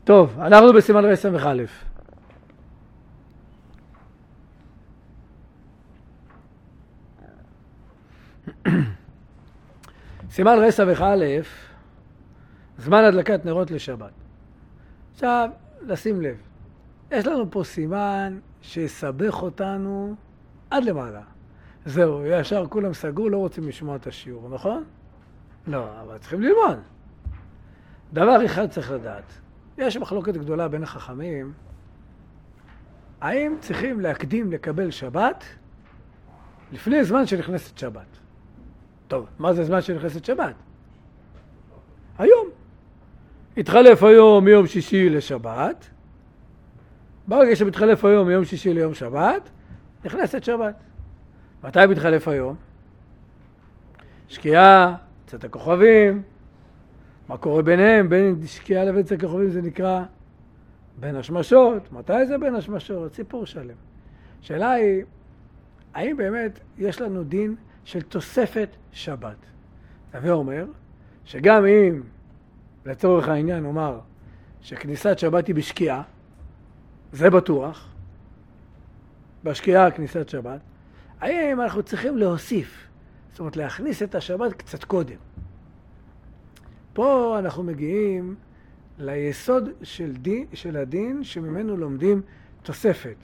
טוב, אנחנו בסימן רס"א. סימן רס"א, זמן הדלקת נרות לשבת. עכשיו, לשים לב, יש לנו פה סימן שיסבך אותנו עד למעלה. זהו, ישר כולם סגרו, לא רוצים לשמוע את השיעור, נכון? לא, אבל צריכים ללמוד. דבר אחד צריך לדעת, יש מחלוקת גדולה בין החכמים, האם צריכים להקדים לקבל שבת לפני זמן שנכנסת שבת? טוב, מה זה זמן שנכנסת שבת? היום. התחלף היום מיום שישי לשבת, ברגע שמתחלף היום מיום שישי ליום שבת, נכנסת שבת. מתי מתחלף היום? שקיעה, צאת הכוכבים, מה קורה ביניהם? בין שקיעה לבין צאת הכוכבים זה נקרא בין השמשות. מתי זה בין השמשות? סיפור שלם. השאלה היא, האם באמת יש לנו דין של תוספת שבת? הווה אומר, שגם אם לצורך העניין נאמר שכניסת שבת היא בשקיעה, זה בטוח, בשקיעה כניסת שבת, האם אנחנו צריכים להוסיף, זאת אומרת להכניס את השבת קצת קודם? פה אנחנו מגיעים ליסוד של הדין שממנו לומדים תוספת.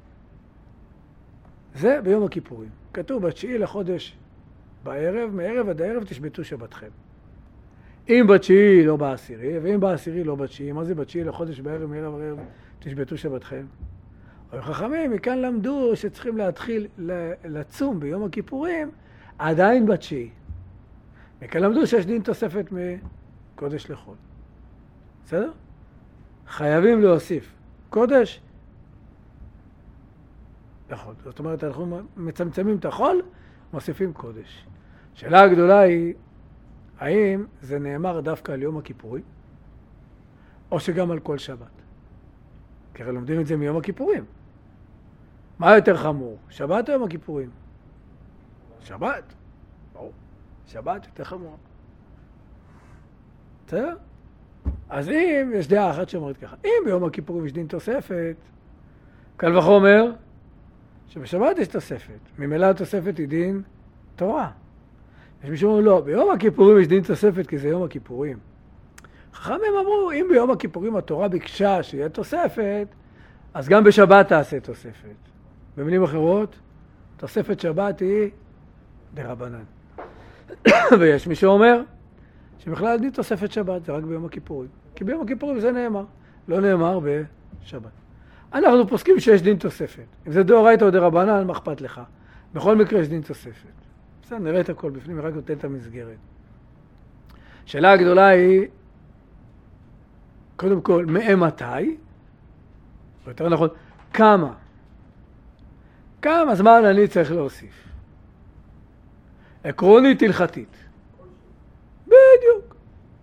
זה ביום הכיפורים. כתוב בתשיעי לחודש בערב, מערב עד הערב תשבתו שבתכם. אם בתשיעי לא בעשירי, ואם בעשירי לא בתשיעי, מה זה בתשיעי לחודש בערב, מערב ערב תשבתו שבתכם? חכמים מכאן למדו שצריכים להתחיל לצום ביום הכיפורים עדיין בתשיעי. מכאן למדו שיש דין תוספת מקודש לחול. בסדר? חייבים להוסיף קודש לחול. זאת אומרת, אנחנו מצמצמים את החול, מוסיפים קודש. השאלה הגדולה היא, האם זה נאמר דווקא על יום הכיפורים, או שגם על כל שבת? כי הרי לומדים את זה מיום הכיפורים. מה יותר חמור? שבת או יום הכיפורים? שבת. ברור. שבת יותר חמור. בסדר? אז אם יש דעה אחת שאומרת ככה, אם ביום הכיפורים יש דין תוספת, קל וחומר שבשבת יש תוספת. ממילא התוספת היא דין תורה. יש מישהו אומר, לא, ביום הכיפורים יש דין תוספת כי זה יום הכיפורים. חכמים אמרו, אם ביום הכיפורים התורה ביקשה שיהיה תוספת, אז גם בשבת תעשה תוספת. במילים אחרות, תוספת שבת היא דרבנן. ויש מי שאומר שבכלל דין תוספת שבת זה רק ביום הכיפורים. כי ביום הכיפורים זה נאמר, לא נאמר בשבת. אנחנו פוסקים שיש דין תוספת. אם זה דאורייתא או דרבנן, מה אכפת לך? בכל מקרה יש דין תוספת. בסדר, נראה את הכל בפנים, רק נותן את המסגרת. השאלה הגדולה היא, קודם כל, מאמתי? או יותר נכון, כמה? כמה זמן אני צריך להוסיף? עקרונית הלכתית. בדיוק.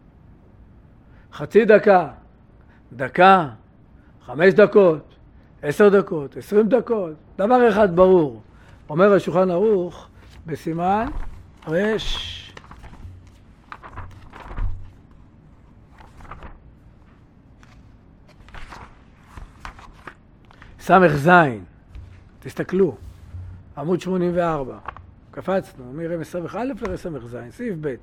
חצי דקה, דקה, 5 דקות, 10 דקות, 20 דקות. דבר אחד ברור. אומר השולחן ערוך בסימן רש. סמך זין. תסתכלו. עמוד 84. קפצנו מרמז סמך א' לרסמך זין. סעיף ב'.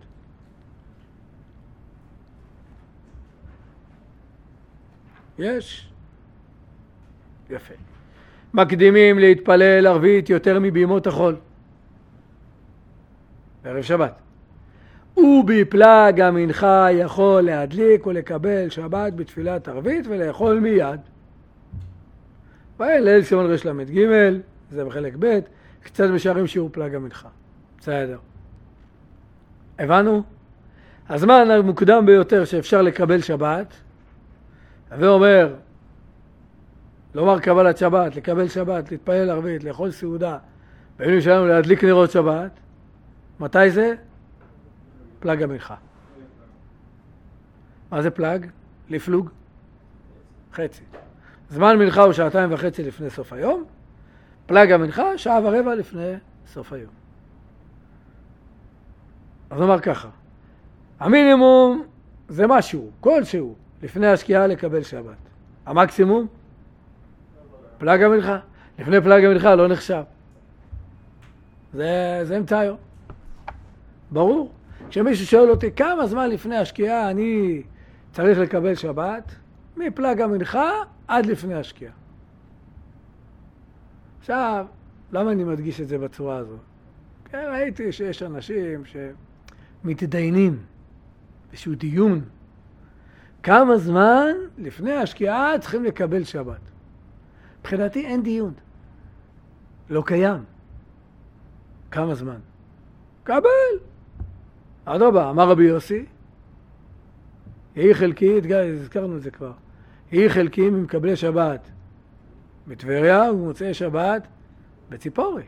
יש? יפה. מקדימים להתפלל ערבית יותר מבימות החול. בערב שבת. ובפלג המנחה יכול להדליק ולקבל שבת בתפילת ערבית ולאכול מיד. ליל סימן רש למד ג', זה בחלק ב', קצת בשערים שיעור פלג המנחה. בסדר. הבנו? הזמן המוקדם ביותר שאפשר לקבל שבת, ואומר, לומר קבלת שבת, לקבל שבת, להתפלל ערבית, לאכול סעודה, והיינו שלנו להדליק נרות שבת, מתי זה? פלג המנחה. מה זה פלג? לפלוג? חצי. זמן מנחה הוא 2.5 לפני סוף היום, פלג המנחה 1.25 לפני סוף היום. אז נאמר ככה, המינימום זה משהו, כלשהו, לפני השקיעה לקבל שבת. המקסימום? פלג המנחה. לפני פלג המנחה לא נחשב. זה אמצעיו. ברור. כשמישהו שואל אותי כמה זמן לפני השקיעה אני צריך לקבל שבת, מפלג המנחה עד לפני השקיעה. עכשיו, למה אני מדגיש את זה בצורה הזו? כן, ראיתי שיש אנשים שמתדיינים, איזשהו דיון. כמה זמן לפני השקיעה צריכים לקבל שבת? מבחינתי אין דיון. לא קיים. כמה זמן? קבל. אדרבה, אמר רבי יוסי, יהי חלקי, הזכרנו את זה כבר, יהי חלקי ממקבלי שבת בטבריה ומוצאי שבת בציפורי.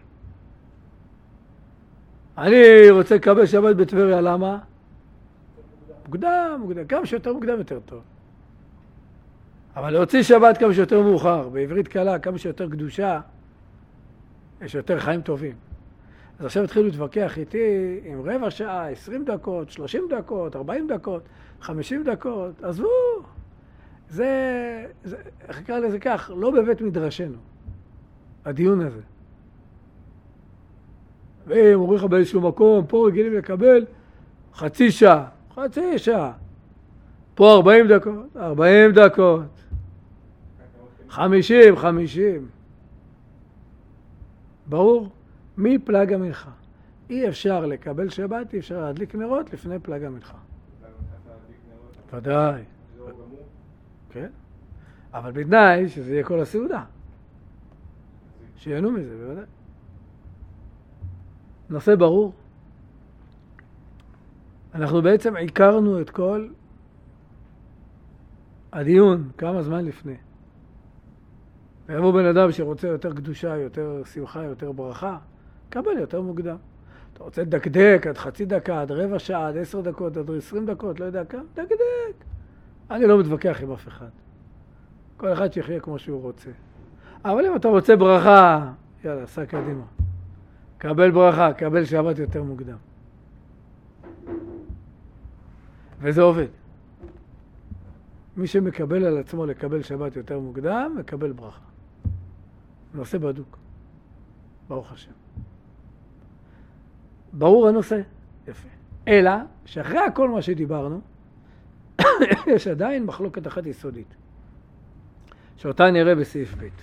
אני רוצה לקבל שבת בטבריה, למה? מוקדם, כמה שיותר מוקדם יותר טוב. אבל להוציא שבת כמה שיותר מאוחר, בעברית קלה, כמה שיותר קדושה, יש יותר חיים טובים. אז עכשיו התחילו להתווכח איתי עם רבע שעה, 20 דקות, 30 דקות, 40 דקות, 50 דקות, עזבו. איך נקרא לזה כך? לא בבית מדרשנו, הדיון הזה. ואם אומרים לך באיזשהו מקום, פה רגילים לקבל חצי שעה. פה 40 דקות. 50. ברור? מפלג המנחה. אי אפשר לקבל שבת, אי אפשר להדליק נרות לפני פלג המנחה. ודאי. כן? אבל בתנאי שזה יהיה כל הסעודה. שיהנו מזה, בוודאי. נושא ברור. אנחנו בעצם עיקרנו את כל הדיון כמה זמן לפני. ויבוא בן אדם שרוצה יותר קדושה, יותר שמחה, יותר ברכה, קבל יותר מוקדם. אתה רוצה לדקדק עד חצי דקה, עד רבע שעה, עד 10 דקות, עד 20 דקות, לא יודע כמה, דקדק. אני לא מתווכח עם אף אחד. כל אחד שיחיה כמו שהוא רוצה. אבל אם אתה רוצה ברכה, יאללה, סע קדימה. קבל ברכה, קבל שבת יותר מוקדם. וזה עובד. מי שמקבל על עצמו לקבל שבת יותר מוקדם, מקבל ברכה. נושא בדוק. ברוך השם. ברור הנושא? יפה. אלא, שאחרי הכל מה שדיברנו, יש עדיין מחלוקת אחת יסודית. שאותה נראה בסעיף ב'.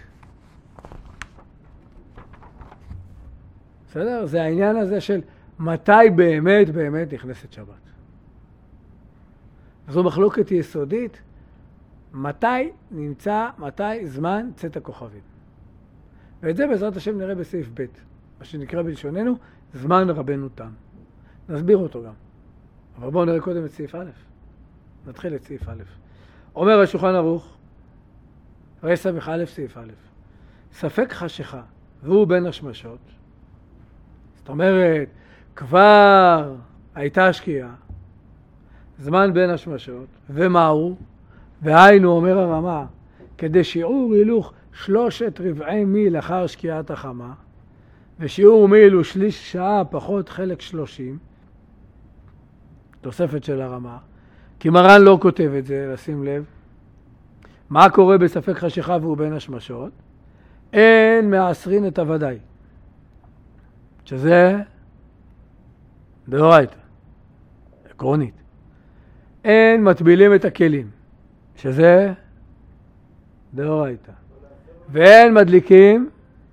בסדר? זה העניין הזה של מתי באמת נכנסת שבת. זו מחלוקת יסודית, מתי זמן צאת הכוכבים. ואת זה בעזרת השם נראה בסעיף ב', מה שנקרא בלשוננו, זמן רבנו תם. נסביר אותו גם. אבל בואו נראה קודם את סעיף א'. נתחיל את סעיף א'. אומר השולחן ערוך, רס"א סעיף א', ספק חשיכה, והוא בין השמשות. זאת אומרת, כבר הייתה שקיעה, זמן בין השמשות, ומהו? והיינו, אומר הרמה, כדי שיעור הילוך 3/4 מיל אחר שקיעת החמה, ושיעור מיל הוא שליש שעה פחות חלק 30, תוספת של הרמה, כי מרן לא כותב את זה, לשים לב. מה קורה בספק חשיכה והוא בין השמשות? אין מעשרין את הוודאי, שזה דאורייתא, עקרונית. אין מטבילים את הכלים, שזה דאורייתא. ואין מדליקים,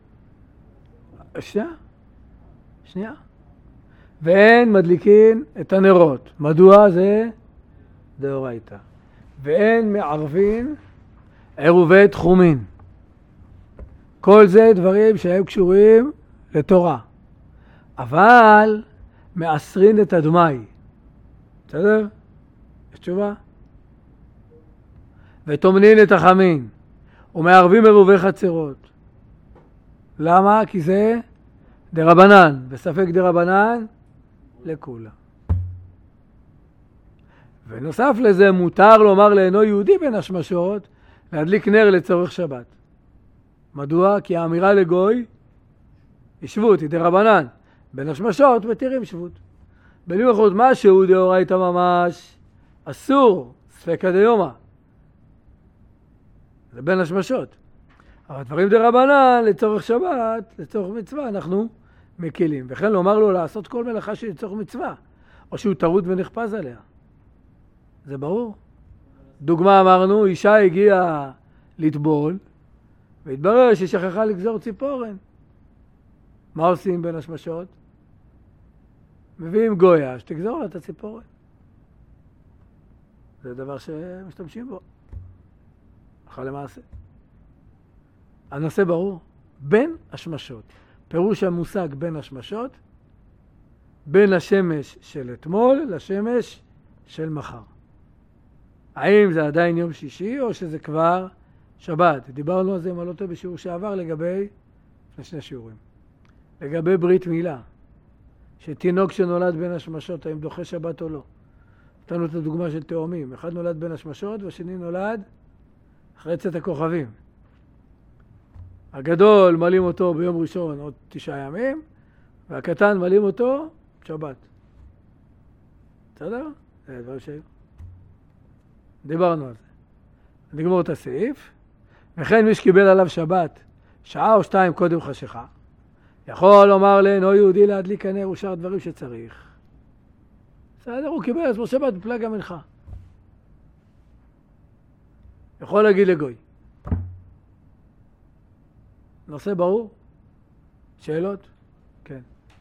שנייה. ואין מדליקים את הנרות. מדוע? זה דאורייתא. ואין מערבים עירובי תחומין. כל זה דברים שהיו קשורים לתורה. אבל מעשרין את הדמאי. בסדר? יש תשובה? ותומנין את החמין. ומערבים עירובי חצרות. למה? כי זה דרבנן. בספק דרבנן לכולה. ונוסף לזה מותר לומר לאינו יהודי בין השמשות להדליק נר לצורך שבת. מדוע? כי האמירה לגוי היא שבות, היא דרבנן. בין השמשות מתירים שבות. במיוחד משהו דאורייתא ממש אסור, ספקא דיומא. זה בין השמשות. אבל דברים דרבנן, לצורך שבת, לצורך מצווה, אנחנו מקלים. וכן לומר לו לעשות כל מלאכה שהיא לצורך מצווה, או שהוא טרוד ונחפז עליה. זה ברור. דוגמה אמרנו, אישה הגיעה לטבול, והתברר שהיא שכחה לגזור ציפורן. מה עושים בין השמשות? מביאים גויה, שתגזור לה את הציפורן. זה דבר שמשתמשים בו. אחר למעשה. הנושא ברור. בין השמשות. פירוש המושג בין השמשות, בין השמש של אתמול לשמש של מחר. האם זה עדיין יום שישי או שזה כבר שבת? דיברנו על זה עם הלוטו בשיעור שעבר לגבי, שני שיעורים. לגבי ברית מילה. שתינוק שנולד בין השמשות, האם דוחה שבת או לא. נתנו את הדוגמה של תאומים. אחד נולד בין השמשות והשני נולד אחרי צאת הכוכבים. הגדול מלאים אותו ביום ראשון עוד 9 ימים, והקטן מלאים אותו שבת. בסדר? זה דבר שהיו. דיברנו על זה. נגמור את הסעיף. וכן מי שקיבל עליו שבת, שעה או 2 קודם חשיכה, יכול לומר לאינו יהודי להדליק הנר ושאר דברים שצריך. בסדר, הוא קיבל עצמו שבת בפלג המנחה. יכול להגיד לגוי. נושא ברור? שאלות? כן.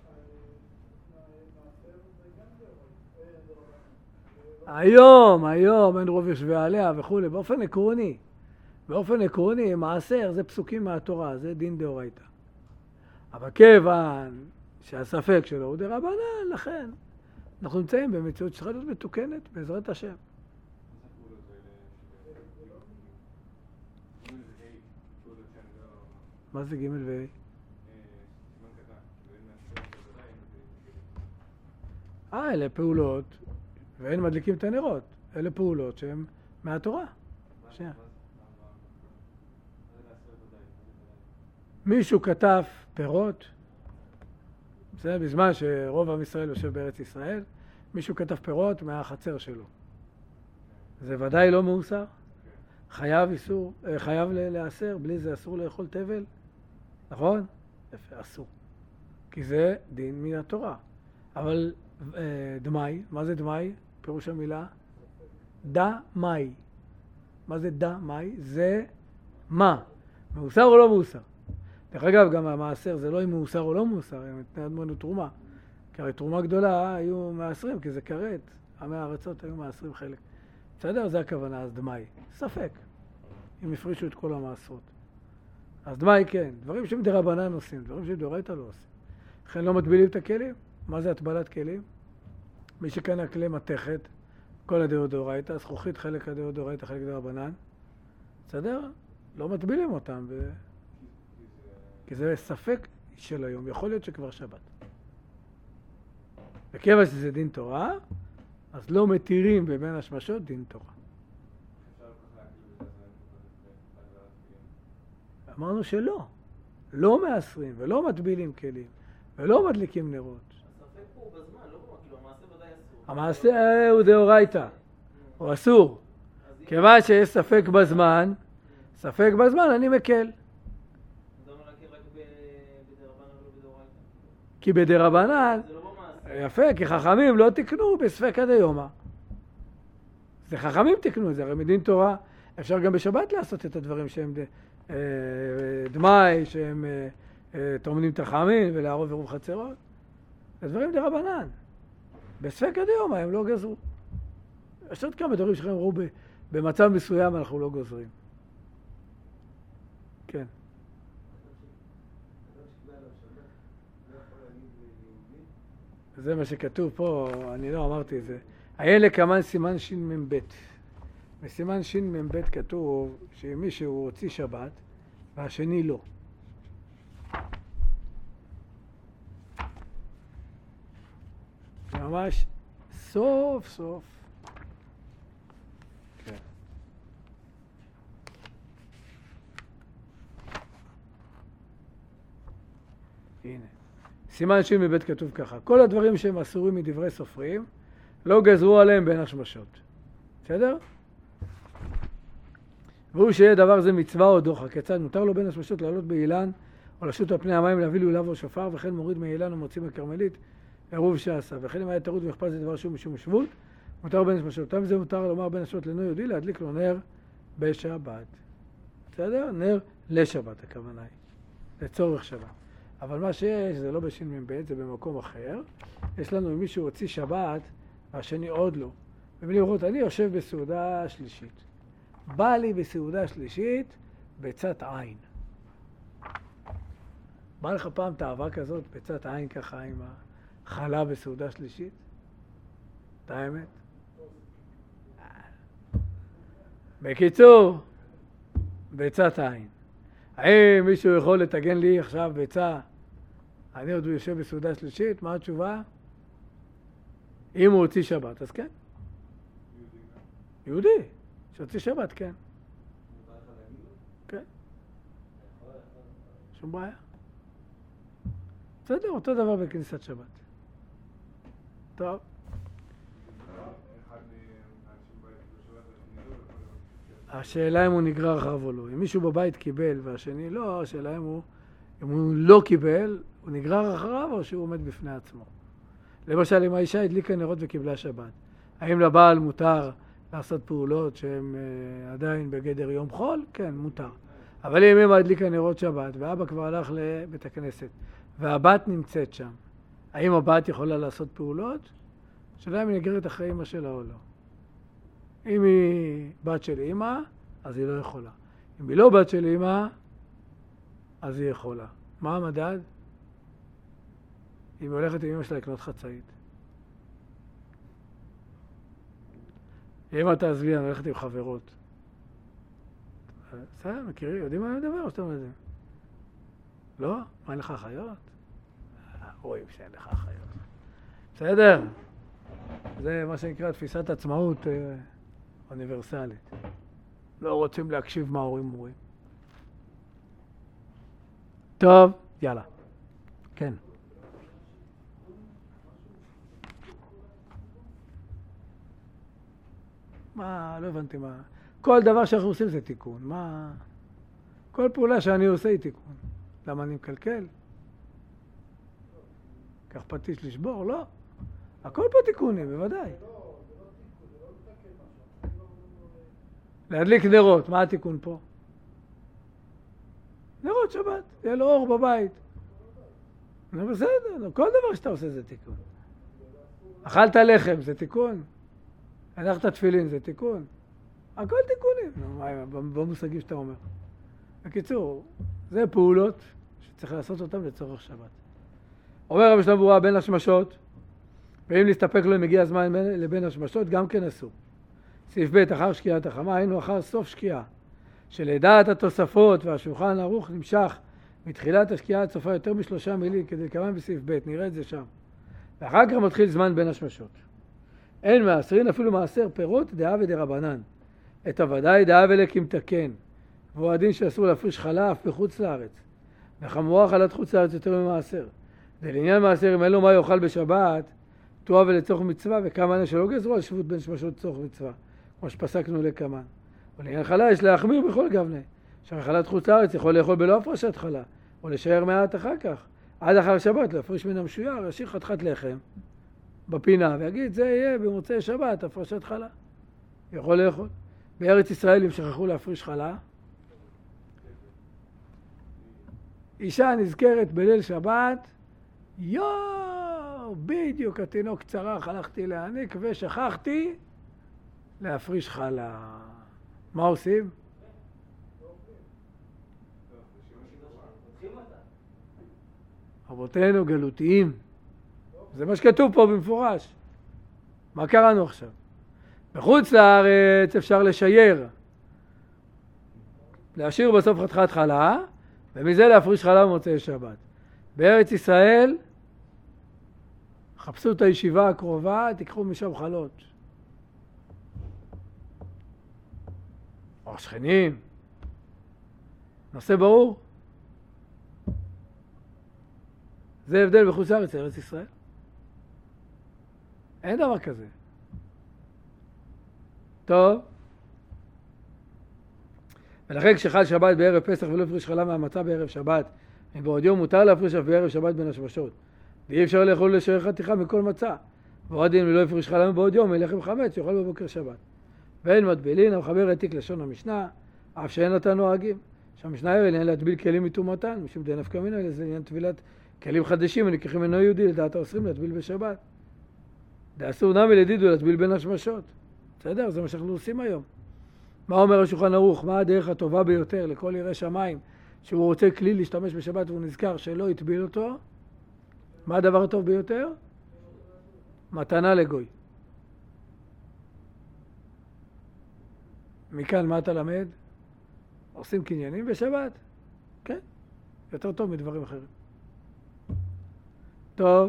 היום אין רוב יושבי עליה וכו'. באופן עקרוני, מעשר זה פסוקים מהתורה, זה דין דאורייתא. אבל כיוון שהספק שלו הוא דרבנן, לכן אנחנו נמצאים במציאות שצריכה להיות מתוקנת בעזרת השם. מה זה ג' וה'? אלה פעולות, ואין מדליקים את הנרות. אלה פעולות שהן מהתורה. שנייה. מישהו כתב פירות, זה בזמן שרוב עם ישראל יושב בארץ ישראל, מישהו כתב פירות מהחצר שלו. זה ודאי לא מאוסר. חייב לאסר, בלי זה אסור לאכול תבל. נכון? יפה, אסור. כי זה דין מן התורה. אבל דמאי, מה זה דמאי? פירוש המילה? דמאי. מה זה דמאי? זה מה? מאוסר או לא מאוסר? דרך אגב, גם המעשר זה לא אם מאוסר או לא מאוסר, הם נתנו תרומה. כי הרי תרומה גדולה היו מעשרים, כי זה כרת. עמי הארצות היו מעשרים חלק. בסדר? זה הכוונה, אז דמאי. ספק. אם הפרישו את כל המעשרות. אז דמאי כן. דברים שמדרבנן עושים, דברים שמדאורייתא לא עושים. לכן לא מטבילים את הכלים. מה זה הטבלת כלים? מי שקנה כלי מתכת, כל הדאורייתא, הזכוכית חלק הדאורייתא, חלק דרבנן. בסדר? לא מטבילים אותם. כי זה ספק של היום. יכול להיות שכבר שבת. וכיוון שזה דין תורה, אז לא מתירים בבין השמשות דין תורה. אמרנו שלא. לא מעשרים ולא מטבילים כלים ולא מדליקים נרות. הספק פה בזמן, לא כאילו המעשה ודאי אסור. המעשה הוא דאורייתא, הוא אסור. כיוון שיש ספק בזמן אני מקל. זה אומר רק בדרבנן ולא בדאורייתא. כי בדרבנן, זה לא במעשה. יפה, כי חכמים לא תקנו בספק עד היומא. זה חכמים תקנו את זה, הרי מדין תורה אפשר גם בשבת לעשות את הדברים שהם דמאי, שהם תורמנים תחמין ולערוב עירוב חצרות. זה דברים דרבנן. בספק עד היומא הם לא גזרו. יש עוד כמה דברים שכם אמרו במצב מסוים אנחנו לא גוזרים. כן. זה מה שכתוב פה, אני לא אמרתי את זה. הילד כמן סימן ש"מ. בסימן ש"מ כתוב שמישהו הוציא שבת והשני לא. זה ממש סוף סוף. כן. הנה. סימן ש"מ כתוב ככה. כל הדברים שהם אסורים מדברי סופרים, לא גזרו עליהם בין השמשות. בסדר? והוא שיהיה דבר זה מצווה או דוחה. כיצד מותר לו בין השמשות לעלות באילן, או לשוט על פני המים להביא לולב או שופר, וכן מוריד מאילן ומוציא מכרמלית, עירוב שעשה. וכן אם היה טעות ומחפש זה דבר שהוא משום שבות, מותר בין השמשות. אותם זה מותר לומר בין השמשות לנר יהודי, להדליק לו נר בשבת. בסדר? נר לשבת הכוונה היא. לצורך שבת. אבל מה שיש זה לא בש"מ, זה במקום אחר. יש לנו אם מישהו הוציא שבת, והשני עוד לא. במילים אחרות, אני יושב בסעודה שלישית. בא לי בסעודה שלישית בצאת עין. בא לך פעם תאווה כזאת בצאת עין ככה עם החלה בסעודה שלישית? את האמת? בקיצור, בצאת עין. האם מישהו יכול לתגן לי עכשיו ביצה? אני עוד יושב בסעודה שלישית, מה התשובה? אם הוא הוציא שבת, אז כן. יהודי, שהוציא שבת, כן. כן. שום בעיה. בסדר, אותו דבר בכניסת שבת. טוב. השאלה אם הוא נגרר אחריו או לא. אם מישהו בבית קיבל והשני לא, השאלה אם הוא לא קיבל, הוא נגרר אחריו או שהוא עומד בפני עצמו. למשל, אם האישה הדליקה נרות וקיבלה שבת, האם לבעל מותר לעשות פעולות שהן עדיין בגדר יום חול? כן, מותר. אבל אם אמא הדליקה נרות שבת ואבא כבר הלך לבית הכנסת והבת נמצאת שם, האם הבת יכולה לעשות פעולות? שאלה אם היא נגררת אחרי אמא שלה או לא. אם היא בת של אמא, אז היא לא יכולה. אם היא לא בת של אמא, אז היא יכולה. מה המדד? היא הולכת עם אמא שלה לקנות חצאית. אמא תעזבי, אני הולכת עם חברות. בסדר, מכירים, יודעים מה אני מדבר או שאתם יודעים? לא? מה, אין לך אחיות? רואים שאין לך אחיות. בסדר? זה מה שנקרא תפיסת עצמאות אוניברסלית. לא רוצים להקשיב מה ההורים אומרים. טוב, יאללה. כן. מה, לא הבנתי מה. כל דבר שאנחנו עושים זה תיקון. מה? כל פעולה שאני עושה היא תיקון. למה אני מקלקל? כך פטיש לשבור? לא. הכל פה תיקונים, בוודאי. להדליק נרות, מה התיקון פה? נרות שבת, יהיה לו אור בבית. נו בסדר, כל דבר שאתה עושה זה תיקון. אכלת לחם, זה תיקון. הנחת תפילין, זה תיקון. הכל תיקונים. במושגים שאתה אומר. בקיצור, זה פעולות שצריך לעשות אותן לצורך שבת. אומר רבי שלמה ברורה, בין השמשות, ואם להסתפק לו אם מגיע הזמן לבין השמשות, גם כן אסור. סעיף ב' אחר שקיעת החמה, היינו אחר סוף שקיעה, שלדעת התוספות והשולחן ערוך נמשך מתחילת השקיעה עד סופה יותר מ3 מילים, כדי לקיים בסעיף ב', נראה את זה שם. ואחר כך מתחיל זמן בין השמשות. אין מעשרין אפילו מעשר פירות דעה ודרבנן. את הוודאי דעה ולקים תקן. והוא הדין שאסור להפריש חלה אף בחוץ לארץ. וחמורה חלת חוץ לארץ יותר ממעשר. ולעניין מעשר אם אין לו מה יאכל בשבת, תורה ולצורך מצווה, וכמה אלה שלא גזרו על שבות בין שמשות צורך מצווה, כמו שפסקנו לקמן. ולעניין חלה יש להחמיר בכל גבנה. שחלת חוץ לארץ יכול לאכול בלא הפרשת חלה, או לשער מעט אחר כך. עד אחר שבת להפריש מן המשויר, ישאיר חתיכת לחם בפינה, ויגיד זה יהיה במוצאי שבת, הפרשת חלה. יכול לאכול. בארץ ישראל אם שכחו להפריש חלה, אישה נזכרת בליל שבת, בדיוק התינוק צרח, הלכתי להעניק ושכחתי להפריש חלה. מה עושים? רבותינו גלותיים. זה מה שכתוב פה במפורש. מה קראנו עכשיו? בחוץ לארץ אפשר לשייר. להשאיר בסוף חתיכת חלה, ומזה להפריש חלה במוצאי שבת. בארץ ישראל, חפשו את הישיבה הקרובה, תיקחו משם חלות. או שכנים. נושא ברור? זה הבדל בחוץ לארץ, ארץ ישראל. אין דבר כזה. ולכן כשחל שבת בערב פסח ולא הפריש חלה מהמצה בערב שבת, ובעוד יום מותר להפריש אף בערב שבת בין השמשות. ואי אפשר לאכול לשער חתיכה מכל מצה. ועוד דין ולא הפריש חלה מבעוד יום, מלחם חמץ, יאכל בבוקר שבת. ואין מטבילין, המחבר העתיק לשון המשנה, אף שאין אותה נוהגים. שהמשנה היא לעניין להטביל כלים מטומאתן, משום די נפקא מינה, זה עניין טבילת כלים חדשים הנלקחים אינו יהודי, לדעת האוסרים להטביל בשבת. דאסור נמי לדידו להטביל בין השמשות. בסדר? זה מה שאנחנו עושים היום. מה אומר השולחן ערוך? מה הדרך הטובה ביותר לכל ירא שמיים שהוא רוצה כלי להשתמש בשבת והוא נזכר שלא יטביל אותו? מה הדבר הטוב ביותר? מתנה לגוי. מכאן מה אתה למד? עושים קניינים בשבת? כן, יותר טוב מדברים אחרים. טוב.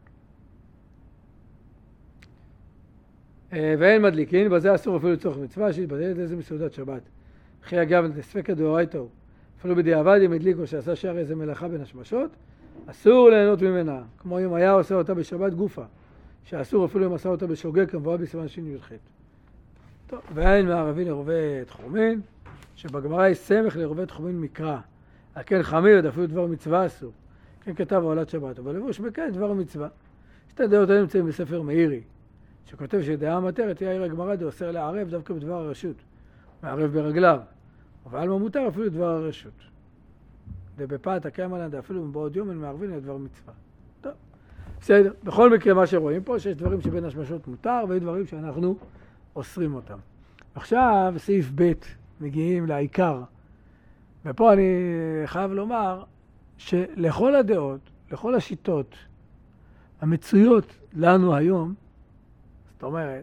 ואין מדליקין, בזה אסור אפילו לצורך מצווה, שהתבדלת איזה מסעודת שבת. אחי אגב, ספקא דאורייתא הוא. אפילו בדיעבד אם הדליק או שעשה שער איזה מלאכה בין השמשות, אסור ליהנות ממנה, כמו אם היה עושה אותה בשבת גופה, שאסור אפילו אם עשה אותה בשוגג, כמובן בסימן שי"ח. טוב, ואין מערבי לרובה תחומין, שבגמרא יש סמך לרובה תחומין מקרא. על כן חמיר, אפילו דבר מצווה אסור. כן כתב עולת שבת, אבל לבוש בכן דבר מצווה. שתי דעות האלה נמצאים בספר מאירי, שכותב שדעה מטרת היא העיר הגמרא דאוסר לערב דווקא בדבר הרשות, מערב ברגליו, אבל מה מותר אפילו דבר הרשות. ובפת הקיימלן אפילו מבעוד יום הם מערבים לדבר מצווה. טוב, בסדר. בכל מקרה מה שרואים פה שיש דברים שבין השמשות מותר ויש דברים שאנחנו אוסרים אותם. עכשיו סעיף ב' מגיעים לעיקר. ופה אני חייב לומר שלכל הדעות, לכל השיטות המצויות לנו היום, זאת אומרת,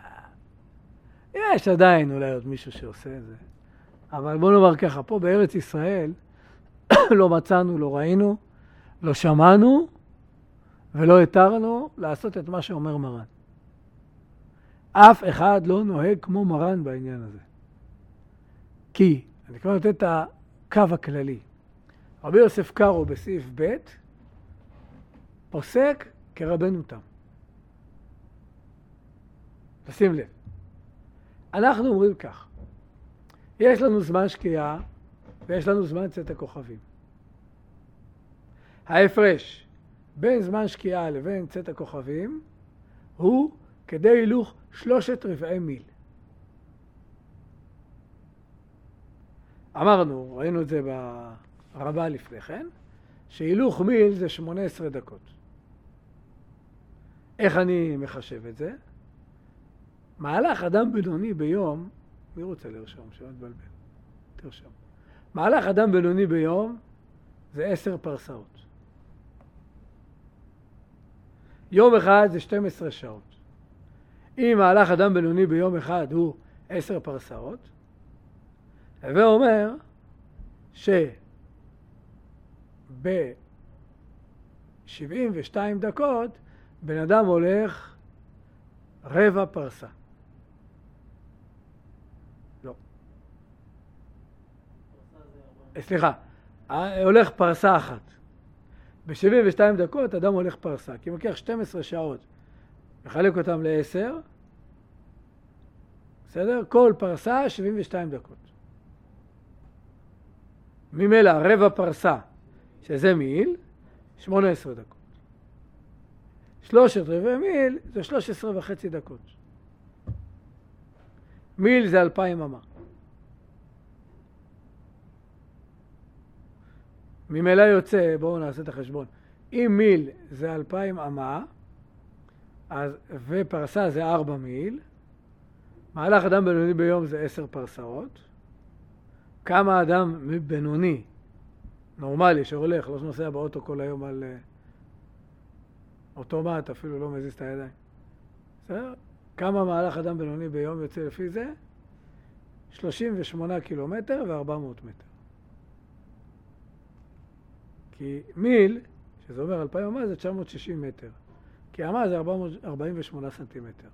יש עדיין אולי עוד מישהו שעושה את זה. אבל בוא נאמר ככה, פה בארץ ישראל לא מצאנו, לא ראינו, לא שמענו ולא התרנו לעשות את מה שאומר מרן. אף אחד לא נוהג כמו מרן בעניין הזה. כי, אני כבר נותן את הקו הכללי. רבי יוסף קארו בסעיף ב' פוסק כרבנו תם. תשים לב. אנחנו אומרים כך, יש לנו זמן שקיעה ויש לנו זמן צאת הכוכבים. ההפרש בין זמן שקיעה לבין צאת הכוכבים הוא כדי הילוך 3/4 מיל. אמרנו, ראינו את זה ברבה לפני כן, שהילוך מיל זה 18 דקות. איך אני מחשב את זה? מהלך אדם בינוני ביום, מי רוצה לרשום? שלא תבלבל. תרשום. מהלך אדם בינוני ביום זה 10 פרסאות. יום אחד זה 12 שעות. אם מהלך אדם בינוני ביום אחד הוא 10 פרסאות, הווה אומר שב-72 דקות בן אדם הולך רבע פרסה. לא. סליחה, הולך פרסה אחת. ב-72 דקות אדם הולך פרסה, כי לוקח 12 שעות, מחלק אותם ל-10, בסדר? כל פרסה 72 דקות. ממילא רבע פרסה, שזה מיל, 18 דקות. 3/4 מיל זה 13.5 דקות. מיל זה 2,000 אמה. ממילא יוצא, בואו נעשה את החשבון. אם מיל זה 2,000 אמה, ופרסה זה 4 מיל, מהלך אדם בינוני ביום זה 10 פרסאות. כמה אדם בינוני, נורמלי, שהולך, לא שנוסע באוטו כל היום על אוטומט, אפילו לא מזיז את הידיים. בסדר? כמה מהלך אדם בינוני ביום יוצא לפי זה? 38 קילומטר ו400 מטר. כי מיל, שזה אומר 2,000 אמה, זה 960 מטר. כי אמה זה 448 סנטימטר.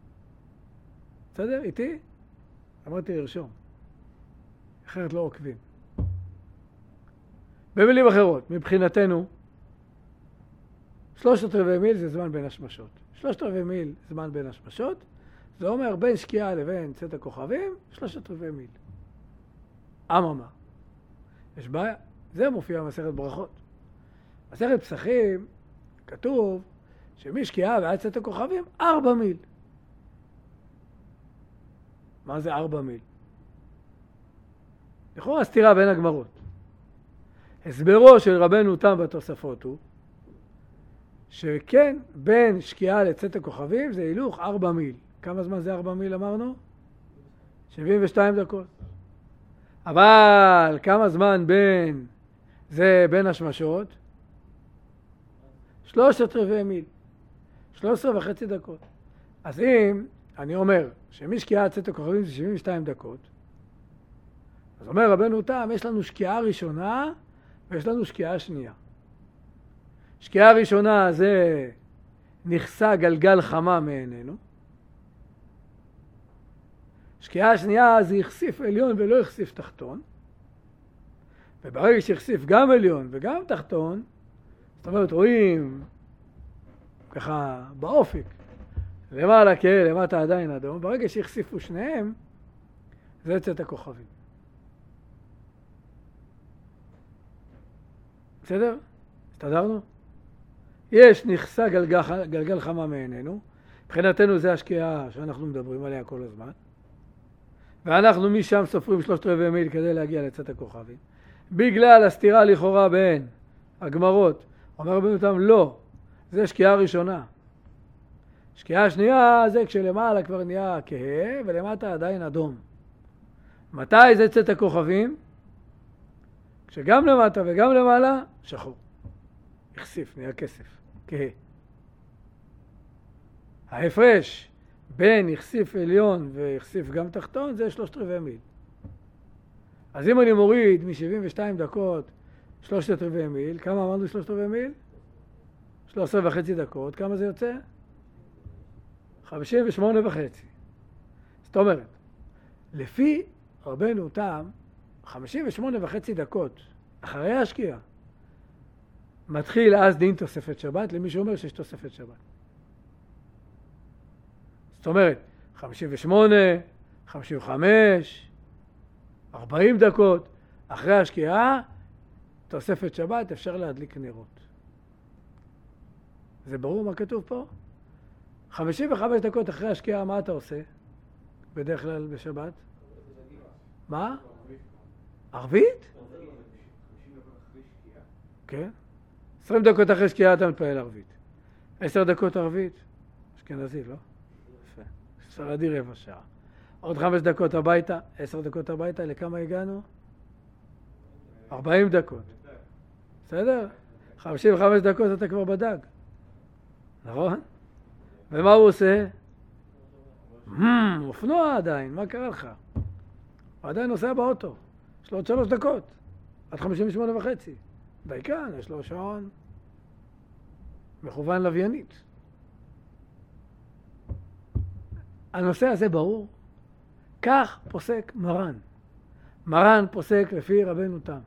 בסדר? איתי? אמרתי לרשום. אחרת לא עוקבים. במילים אחרות, מבחינתנו, 3/4 מיל זה זמן בין השמשות. 3/4 מיל זמן בין השמשות, זה אומר בין שקיעה לבין צאת הכוכבים, 3/4 מיל. אממה. יש בעיה. זה מופיע במסכת ברכות. במסכת פסחים כתוב שמשקיעה ועד צאת הכוכבים 4 מיל. מה זה 4 מיל? לכאורה סתירה בין הגמרות. הסברו של רבנו תם בתוספות הוא שכן, בין שקיעה לצאת הכוכבים זה הילוך 4 מיל. כמה זמן זה 4 מיל אמרנו? 72 דקות. אבל כמה זמן בין השמשות? 3/4 מיל. 13.5 דקות. אז אם אני אומר שמשקיעה עד צאת הכוכבים זה 72 דקות, אז אומר רבנו תם, יש לנו שקיעה ראשונה ויש לנו שקיעה שנייה. שקיעה ראשונה זה נכסה גלגל חמה מעינינו. שקיעה שנייה זה יחשיף עליון ולא יחשיף תחתון. וברגע שיחשיף גם עליון וגם תחתון, זאת אומרת רואים ככה באופק, למעלה כהה, למטה עדיין אדום, ברגע שיחשיפו שניהם, זה צאת הכוכבים. בסדר? הסתדרנו? יש נכסה גלגל חמה מעינינו, מבחינתנו זה השקיעה שאנחנו מדברים עליה כל הזמן, ואנחנו משם סופרים 3/4 מיל כדי להגיע לצאת הכוכבים. בגלל הסתירה לכאורה בין הגמרות, אומר רבנו אותם לא, זה שקיעה ראשונה. שקיעה שנייה זה כשלמעלה כבר נהיה כהה ולמטה עדיין אדום. מתי זה צאת הכוכבים? כשגם למטה וגם למעלה שחור. יחשיף, נהיה כסף, כהה. ההפרש בין יחשיף עליון ויחשיף גם תחתון זה 3/4 מיל. אז אם אני מוריד מ-72 דקות 3/4 מיל, כמה אמרנו 3/4 מיל? 13.5 דקות, כמה זה יוצא? 58.5. זאת אומרת, לפי רבנו תם, 58.5 דקות אחרי השקיעה, מתחיל אז דין תוספת שבת, למי שאומר שיש תוספת שבת. זאת אומרת, 58, 55, 40 דקות אחרי השקיעה, תוספת שבת, אפשר להדליק נרות. זה ברור מה כתוב פה? 55 דקות אחרי השקיעה, מה אתה עושה? בדרך כלל בשבת? מה? ערבית? כן. 20 דקות אחרי שקיעה אתה מתפעל ערבית. 10 דקות ערבית? אשכנזי, לא? יפה. ספרדי 15 שעה. עוד 5 דקות הביתה, 10 דקות הביתה, לכמה הגענו? 40 דקות. בסדר? 55 דקות אתה כבר בדג. נכון? ומה הוא עושה? אופנוע עדיין, מה קרה לך? הוא עדיין נוסע באוטו. יש לו עוד 3 דקות. עד 58.5. דייקן, יש לו שעון מכוון לוויינית. הנושא הזה ברור. כך פוסק מרן. מרן פוסק לפי רבנו תם.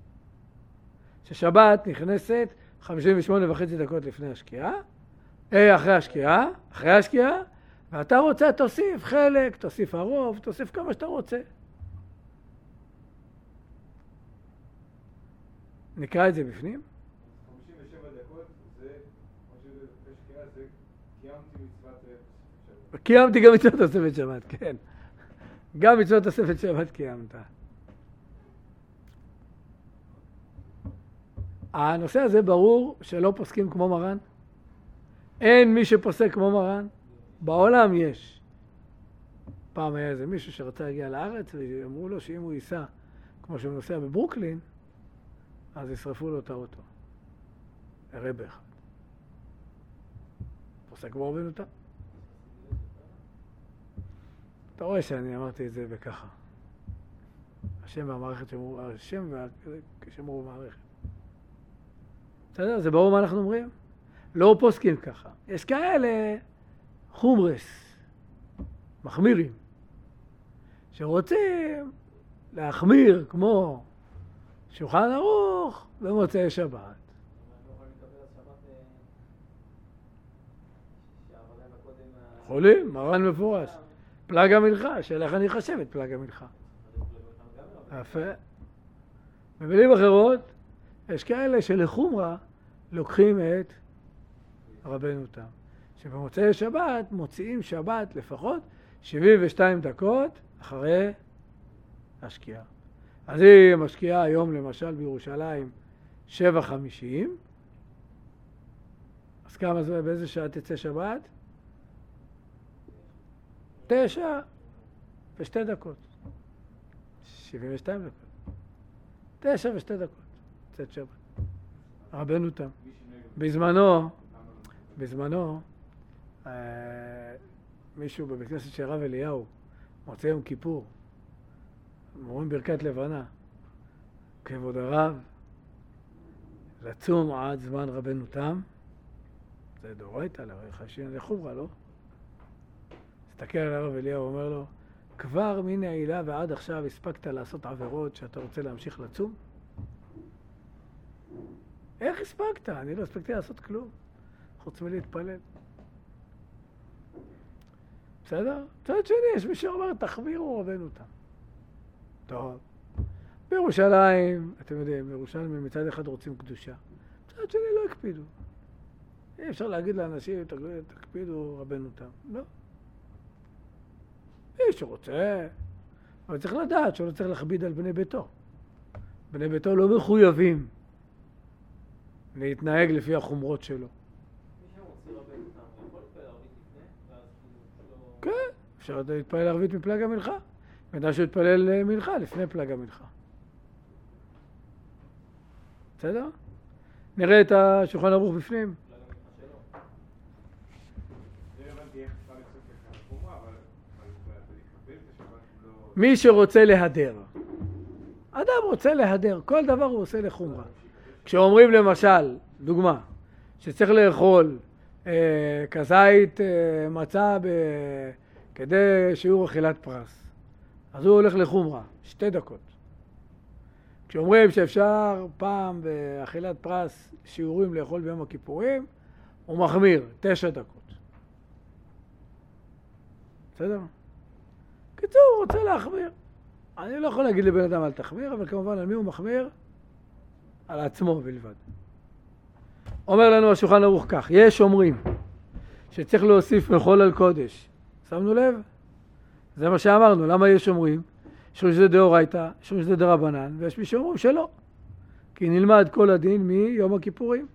ששבת נכנסת 58.5 דקות לפני השקיעה, אחרי השקיעה, ואתה רוצה תוסיף חלק, תוסיף הרוב, תוסיף כמה שאתה רוצה. נקרא את זה בפנים. 57 דקות זה, כמו שזה השקיעה, זה קיימתי מצוות תוספת שבת. קיימתי גם מצוות תוספת שבת, כן. גם מצוות תוספת שבת קיימת. הנושא הזה ברור שלא פוסקים כמו מרן. אין מי שפוסק כמו מרן. בעולם יש. פעם היה איזה מישהו שרצה להגיע לארץ, ואמרו לו שאם הוא ייסע כמו שהוא נוסע בברוקלין, אז ישרפו לו את האוטו. הרב אחד. פוסק כמו רבנו תם. אתה רואה שאני אמרתי את זה בככה. השם והמערכת שמרו, השם שמרו במערכת. בסדר? זה ברור מה אנחנו אומרים? לא פוסקים ככה. יש כאלה חומרס, מחמירים, שרוצים להחמיר כמו שולחן ערוך במוצאי שבת. אנחנו יכולים לקבל על שבת שהעבודה בקודם... יכולים, מרן מפורש. פלג המלכה, שאלה איך אני חשבת פלג המלכה. יפה. במילים אחרות, יש כאלה שלחומרה לוקחים את רבנו תם. שבמוצאי שבת מוציאים שבת לפחות 72 דקות אחרי השקיעה. אז היא משקיעה היום למשל בירושלים 7:50. אז כמה זה, באיזה שעה תצא שבת? 9:02. 72 דקות. 9:02 דקות. צאת שבת. רבנו תם. בזמנו, מישהו בבית כנסת של הרב אליהו, מוצא יום כיפור, אומרים ברכת לבנה, כבוד הרב, לצום עד זמן רבנו תם, זה דאורייתא, חשין לחומרה, לא? תסתכל על הרב אליהו, אומר לו, כבר מנעילה ועד עכשיו הספקת לעשות עבירות שאתה רוצה להמשיך לצום? איך הספקת? אני לא הספקתי לעשות כלום, חוץ מלהתפלל. בסדר? צד שני, יש מי שאומר, תחמירו רבנו תם. טוב. בירושלים, אתם יודעים, בירושלים מצד אחד רוצים קדושה. מצד שני לא הקפידו. אי אפשר להגיד לאנשים, תקפידו רבנו תם. לא. מי שרוצה, אבל צריך לדעת שהוא לא צריך להכביד על בני ביתו. בני ביתו לא מחויבים להתנהג לפי החומרות שלו. מי שרוצה רבנו תם, הוא יכול להתפלל ערבית לפני? ואז כאילו כן, אפשר להתפלל ערבית מפלג המנחה. מדע שהוא יתפלל מנחה לפני פלג המנחה. בסדר? נראה את השולחן ערוך בפנים. פלג המנחה שלו. זה הבנתי איך אפשר לעשות את החומרה, אבל לקבל את השבת לא... מי שרוצה להדר. אדם רוצה להדר, כל דבר הוא עושה לחומרה. כשאומרים למשל, דוגמה, שצריך לאכול כזית מצה כדי שיעור אכילת פרס. אז הוא הולך לחומרה, 2 דקות. כשאומרים שאפשר פעם באכילת פרס שיעורים לאכול ביום הכיפורים, הוא מחמיר, 9 דקות. בסדר? קיצור, הוא רוצה להחמיר. אני לא יכול להגיד לבן אדם על תחמיר, אבל כמובן על מי הוא מחמיר? על עצמו בלבד. אומר לנו השולחן ערוך כך, יש אומרים שצריך להוסיף מחול על קודש. שמנו לב? זה מה שאמרנו, למה יש אומרים? יש שזה דאורייתא, יש שזה דרבנן, ויש מי שאומרים שלא. כי נלמד כל הדין מיום הכיפורים.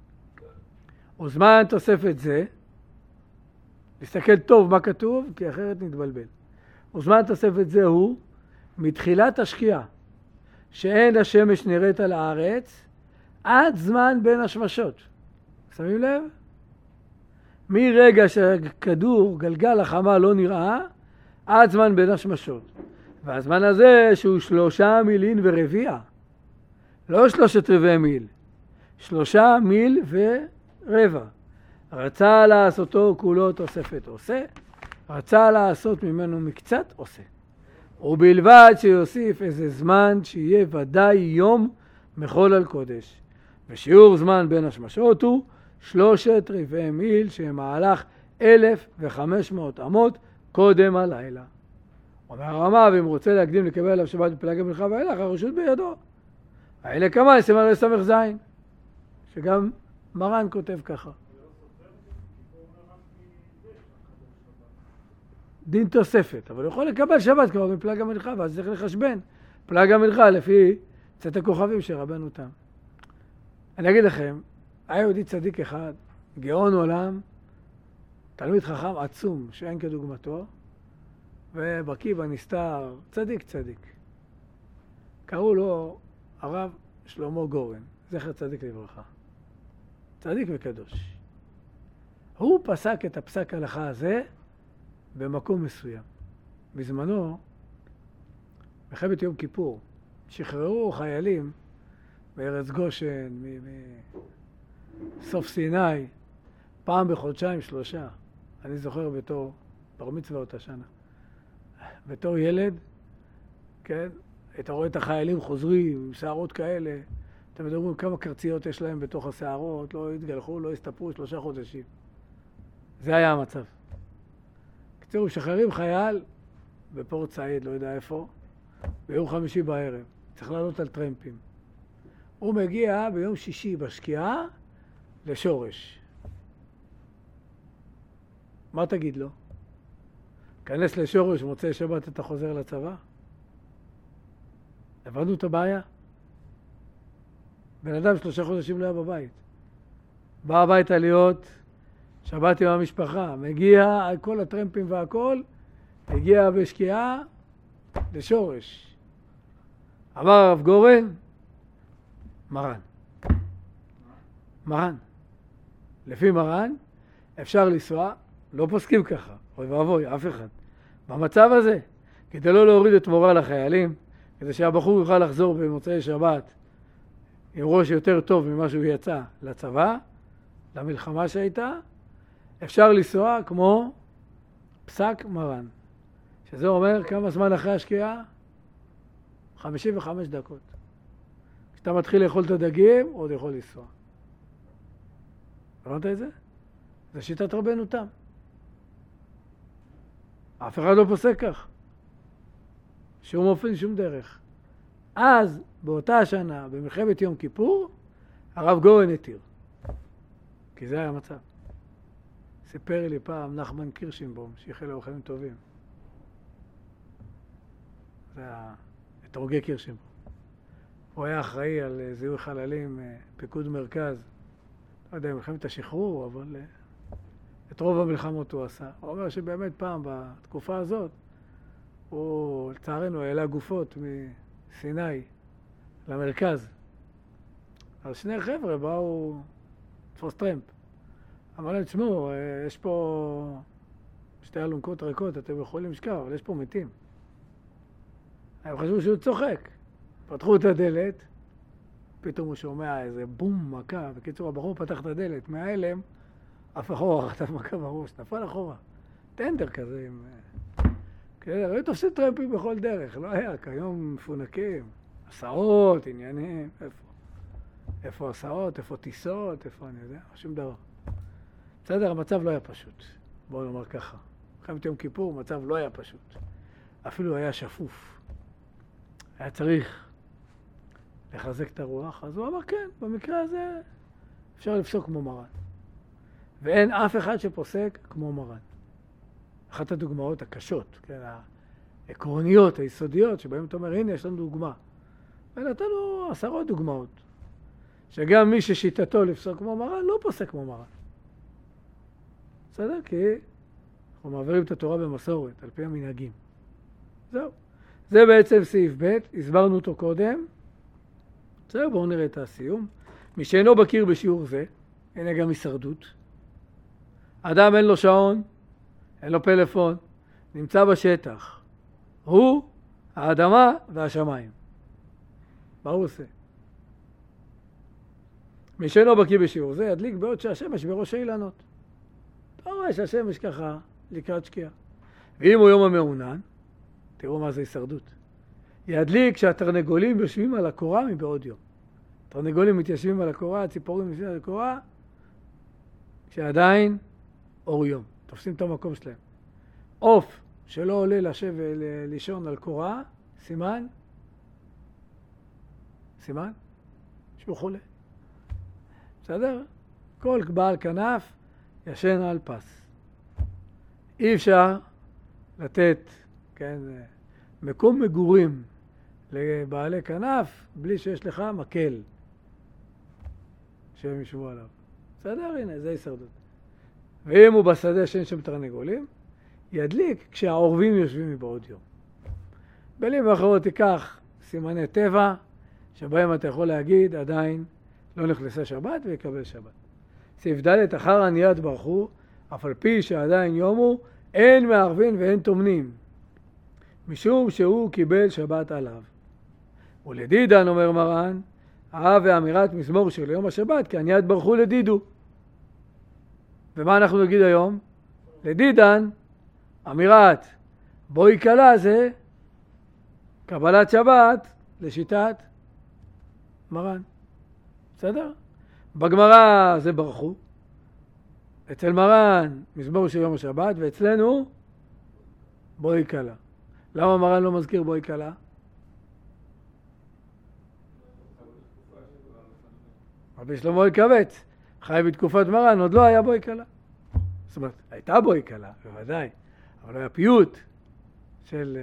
וזמן תוספת זה, להסתכל טוב מה כתוב, כי אחרת נתבלבל. וזמן תוספת זה הוא מתחילת השקיעה, שאין השמש נראית על הארץ, עד זמן בין השמשות. שמים לב? מרגע שהכדור, גלגל החמה לא נראה, עד זמן בין השמשות. והזמן הזה שהוא 3 מילין ורביע. לא 3/4 מיל. 3 מיל ורבע. רצה לעשותו כולו תוספת עושה, רצה לעשות ממנו מקצת עושה. ובלבד שיוסיף איזה זמן שיהיה ודאי יום מחול על קודש. ושיעור זמן בין השמשות הוא 3/4 מיל שמהלך 1,500 אמות קודם הלילה. אומר הרמה, ואם רוצה להקדים לקבל עליו שבת בפלג המנחה ואילך, הרשות בידו. האלה כמה, סימן לסמך זין. שגם מרן כותב ככה. דין תוספת, אבל הוא יכול לקבל שבת כבר בפלג המנחה, ואז צריך לחשבן פלג המנחה לפי צאת הכוכבים של רבנו תם. אני אגיד לכם, היה יהודי צדיק אחד, גאון עולם, תלמיד חכם עצום שאין כדוגמתו, ובקיא בנסתר, צדיק. קראו לו הרב שלמה גורן, זכר צדיק לברכה. צדיק וקדוש. הוא פסק את הפסק ההלכה הזה במקום מסוים. בזמנו, מלחמת יום כיפור, שחררו חיילים בארץ גושן, מסוף סיני, פעם בחודשיים 3. אני זוכר בתור בר מצווה אותה שנה. בתור ילד, כן, אתה רואה את החיילים חוזרים עם שערות כאלה, אתם מדברים כמה קרציות יש להם בתוך השערות, לא התגלחו, לא הסתפרו 3 חודשים. זה היה המצב. קצרו, שחררים חייל בפורט סעיד, לא יודע איפה, ביום חמישי בערב, צריך לעלות על טרמפים. הוא מגיע ביום שישי בשקיעה לשורש. מה תגיד לו? כנס לשורש, מוצאי שבת אתה חוזר לצבא? הבנו את הבעיה? בן אדם 3 חודשים לא היה בבית. בא הביתה להיות שבת עם המשפחה, מגיע על כל הטרמפים והכל, הגיע בשקיעה לשורש. אמר הרב גורן, מרן. לפי מרן אפשר לנסוע, לא פוסקים ככה, אוי ואבוי, אף אחד. במצב הזה, כדי לא להוריד את מורל לחיילים, כדי שהבחור יוכל לחזור במוצאי שבת עם ראש יותר טוב ממה שהוא יצא לצבא, למלחמה שהייתה, אפשר לנסוע כמו פסק מרן. שזה אומר כמה זמן אחרי השקיעה? 55 דקות. כשאתה מתחיל לאכול את הדגים, עוד יכול לנסוע. הבנת את זה? זה שיטת רבנו תם. אף אחד לא פוסק כך. שום אופן, שום דרך. אז, באותה השנה, במלחמת יום כיפור, הרב גורן התיר. כי זה היה המצב. סיפר לי פעם נחמן קירשנבאום, שיחל לו חיים טובים. זה היה אתרוגי קירשנבאום. הוא היה אחראי על זיהוי חללים, פיקוד מרכז. לא יודע, מלחמת השחרור, אבל את רוב המלחמות הוא עשה. הוא אומר שבאמת פעם, בתקופה הזאת, הוא, לצערנו, העלה גופות מסיני למרכז. אז 2 חבר'ה באו לתפוס טרמפ. אמר להם, תשמעו, יש פה 2 אלונקות ריקות, אתם יכולים לשכב, אבל יש פה מתים. הם חשבו שהוא צוחק. פתחו את הדלת, פתאום הוא שומע איזה בום, מכה. בקיצור, הבחור פתח את הדלת, מההלם, אף אחורה, חטף מכה בראש, נפל אחורה. טנדר כזה עם... היו תופסים טרמפים בכל דרך, לא היה, כיום מפונקים, הסעות, עניינים, איפה הסעות, איפה טיסות, איפה אני יודע, שום דבר. בסדר, המצב לא היה פשוט, בואו נאמר ככה. מלחמת יום כיפור, המצב לא היה פשוט. אפילו היה שפוף. היה צריך לחזק את הרוח, אז הוא אמר כן, במקרה הזה אפשר לפסוק כמו מרן. ואין אף אחד שפוסק כמו מרן. אחת הדוגמאות הקשות, כן, העקרוניות, היסודיות, שבהם אתה אומר, הנה, יש לנו דוגמה. ונתנו 10 דוגמאות, שגם מי ששיטתו לפסוק כמו מרן, לא פוסק כמו מרן. בסדר? כי אנחנו מעבירים את התורה במסורת, על פי המנהגים. זהו. זה בעצם סעיף ב', הסברנו אותו קודם. בסדר, בואו נראה את הסיום. מי שאינו בקיר בשיעור זה, הנה גם הישרדות. אדם אין לו שעון, אין לו פלאפון, נמצא בשטח. הוא, האדמה והשמיים. מה הוא עושה? מי שאינו בקיר בשיעור זה, ידליק בעוד שהשמש בראש האילנות. אתה רואה שהשמש ככה לקראת שקיעה. ואם הוא יום המעונן, תראו מה זה הישרדות. ידליק שהתרנגולים יושבים על הקורה מבעוד יום. תרנגולים מתיישבים על הקורה, הציפורים מתיישבים על הקורה, כשעדיין אור יום. תופסים את המקום שלהם. עוף שלא עולה לשב לישון על קורה, סימן שהוא חולה. בסדר? כל בעל כנף ישן על פס. אי אפשר לתת, כן, מקום מגורים לבעלי כנף בלי שיש לך מקל שהם ישבו עליו. בסדר? הנה, זה הישרדות. ואם הוא בשדה שאין שם תרנגולים, ידליק כשהעורבים יושבים מבעוד יום. במילים אחרות תיקח סימני טבע, שבהם אתה יכול להגיד עדיין לא נכנסה שבת ויקבל שבת. סעיף ד' אחר עניית ברכו, אף על פי שעדיין יומו, אין מערבין ואין תומנים, משום שהוא קיבל שבת עליו. ולדידן, אומר מרן, אהב ואמירת מזמור של יום השבת, כי עניית ברכו לדידו. ומה אנחנו נגיד היום? לדידן, אמירת בואי קלה זה קבלת שבת לשיטת מרן. בסדר? בגמרא זה ברכו. אצל מרן מזמור של יום השבת, ואצלנו בואי קלה. למה מרן לא מזכיר בואי קלה? רבי שלמה אלקבץ, חי בתקופת מרן, עוד לא היה בוי קלה. זאת אומרת, הייתה בוי קלה, בוודאי, אבל לא היה פיוט של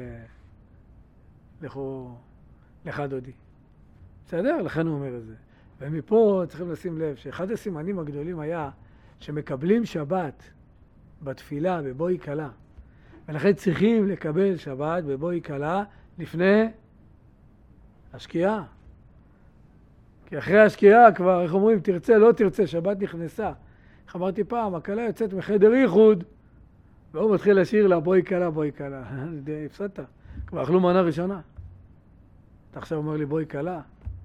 לך דודי. בסדר? לכן הוא אומר את זה. ומפה צריכים לשים לב שאחד הסימנים הגדולים היה שמקבלים שבת בתפילה בבוי קלה. ולכן צריכים לקבל שבת בבוי קלה לפני השקיעה. כי אחרי השקיעה כבר, איך אומרים, תרצה, לא תרצה, שבת נכנסה. איך אמרתי פעם, הכלה יוצאת מחדר ייחוד, והוא מתחיל לשיר לה בוי קלה, בוי קלה. הפסדת, כבר אכלו מנה ראשונה. אתה עכשיו אומר לי בוי קלה.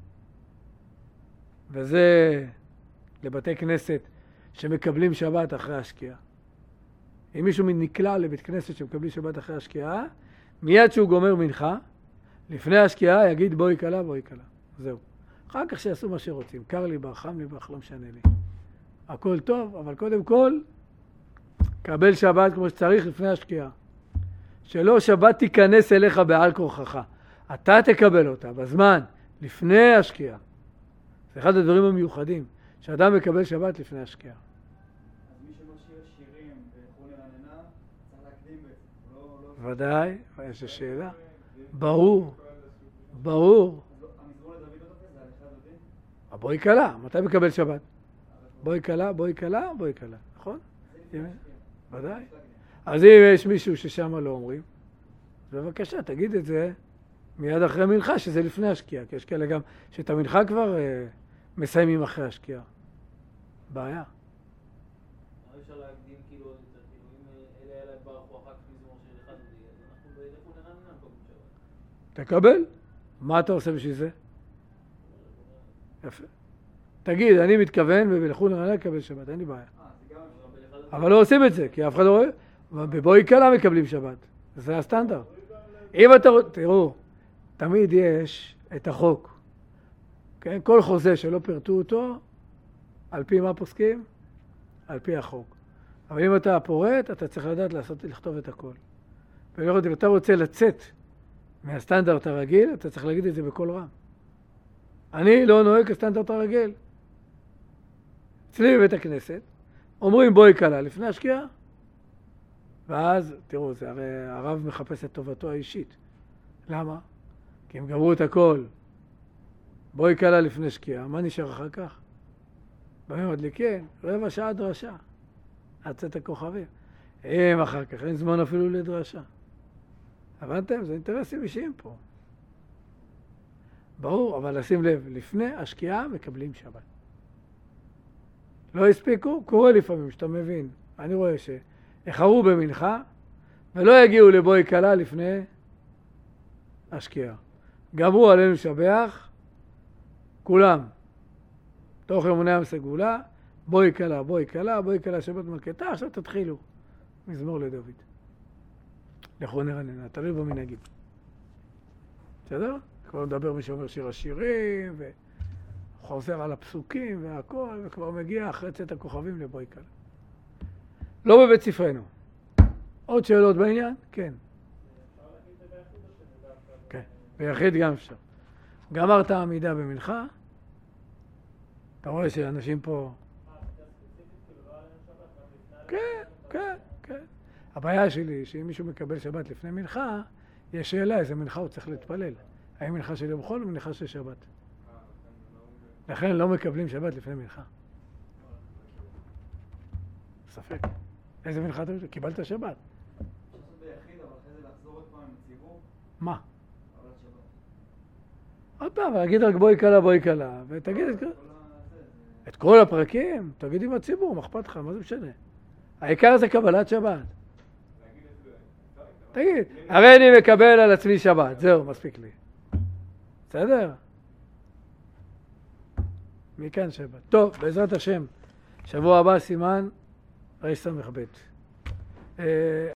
וזה לבתי כנסת שמקבלים שבת אחרי השקיעה. אם מישהו נקלע לבית כנסת שמקבלים שבת אחרי השקיעה, מיד שהוא גומר מנחה, לפני השקיעה יגיד בוי קלה, בוי קלה. זהו. אחר כך שיעשו מה שרוצים. קר לי בר, חם לי בר, לא משנה לי. הכל טוב, אבל קודם כל, קבל שבת כמו שצריך לפני השקיעה. שלא שבת תיכנס אליך בעל כורחך. אתה תקבל אותה בזמן, לפני השקיעה. זה אחד הדברים המיוחדים, שאדם מקבל שבת לפני השקיעה. אז מי שמשאיר שירים וכו' לננה, צריך להקדים בזה. ודאי, יש לי שאלה. ברור, ברור. המזמור לדוד לא תופס, זה הליכה דודי? הבוי קלה, מתי מקבל שבת? בוי קלה, בוי קלה, בוי קלה, נכון? ודאי. אז אם יש מישהו ששם לא אומרים, בבקשה, תגיד את זה מיד אחרי מנחה, שזה לפני השקיעה, כי יש כאלה גם שאת המנחה כבר מסיימים אחרי השקיעה. בעיה. מה אפשר להקדים כאילו עוד יותר, כאילו אם אלה היה להם ברכו אחר כך מזמור של אחד דודי, אז אנחנו בלכו נרננה קודם שבת. תקבל. מה אתה עושה בשביל זה? יפה. תגיד, אני מתכוון ובלכו נרננה לקבל שבת, אין לי בעיה. אבל לא עושים את זה, כי אף אחד לא רואה. בבוי קלה מקבלים שבת. זה הסטנדרט. אם אתה רואה, תראו, תמיד יש את החוק. כן? כל חוזה שלא פרטו אותו, על פי מה פוסקים? על פי החוק. אבל אם אתה פורט, אתה צריך לדעת לכתוב את הכל. ולראות, אם אתה רוצה לצאת מהסטנדרט הרגיל, אתה צריך להגיד את זה בכל רם. אני לא נוהג כסטנדרט הרגיל. אצלי בבית הכנסת, אומרים בוי קלה לפני השקיעה, ואז, תראו, זה הרי הרב מחפש את טובתו האישית. למה? כי הם גמרו את הכל. בוי קלה לפני שקיעה, מה נשאר אחר כך? באים מדליקים, רבע שעה דרשה. עד צאת הכוכבים. הם אחר כך, אין זמן אפילו לדרשה. הבנתם? זה אינטרסים אישיים פה. ברור, אבל לשים לב, לפני השקיעה מקבלים שבת. לא הספיקו? קורה לפעמים, שאתה מבין. אני רואה שאיחרו במנחה, ולא יגיעו לבוי קלה לפני השקיעה. גמרו עלינו שבח, כולם. תוך יומוני המסגולה, בוי קלה, בוי קלה, בוי קלה שבת מלכתה, עכשיו תתחילו. מזמור לדוד. לכו נרננה, תלוי במנהגים. בסדר? כבר מדבר מי שאומר שיר השירים, וחוזר על הפסוקים והכל, וכבר מגיע אחרי צאת הכוכבים לבוי קלה. לא בבית ספרנו. עוד שאלות בעניין? כן. כן, ביחיד גם אפשר. גמרת העמידה במנחה, אתה רואה שאנשים פה... כן, כן, כן. הבעיה שלי, שאם מישהו מקבל שבת לפני מנחה, יש שאלה איזה מנחה הוא צריך להתפלל. האם מנחה של יום חול או מנחה של שבת? לכן לא מקבלים שבת לפני מנחה. ספק. איזה מנחה אתה רוצה? קיבלת שבת. אפשר לעשות ביחיד, אבל אחרי זה לחזור עוד פעם עם ציבור? מה? קבלת שבת. עוד פעם, להגיד רק בוי קלה, בוי קלה, ותגיד את כל הפרקים, תגיד עם הציבור, מה אכפת לך, מה זה משנה? העיקר זה קבלת שבת. תגיד, הרי אני מקבל על עצמי שבת, זהו, מספיק לי. בסדר? מכאן שבת. טוב, בעזרת השם, שבוע הבא סימן רס"ב.